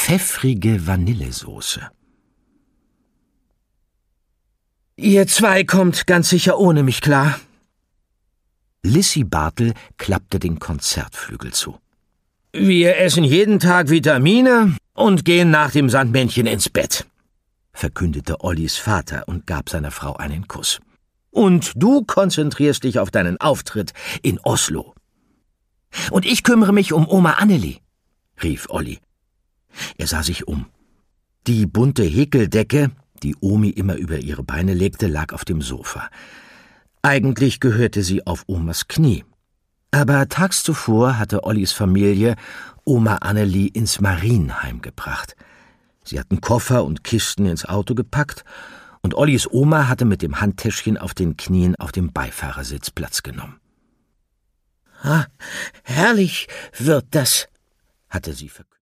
pfeffrige Vanillesoße. »Ihr zwei kommt ganz sicher ohne mich klar.« Lissy Bartel klappte den Konzertflügel zu. »Wir essen jeden Tag Vitamine und gehen nach dem Sandmännchen ins Bett«, verkündete Ollis Vater und gab seiner Frau einen Kuss. »Und du konzentrierst dich auf deinen Auftritt in Oslo.« »Und ich kümmere mich um Oma Anneli«, rief Olli. Er sah sich um. Die bunte Häkeldecke, die Omi immer über ihre Beine legte, lag auf dem Sofa. Eigentlich gehörte sie auf Omas Knie. Aber tags zuvor hatte Ollis Familie Oma Anneli ins Marienheim gebracht. Sie hatten Koffer und Kisten ins Auto gepackt und Ollis Oma hatte mit dem Handtäschchen auf den Knien auf dem Beifahrersitz Platz genommen. »Ah, herrlich wird das«, hatte sie verkündet.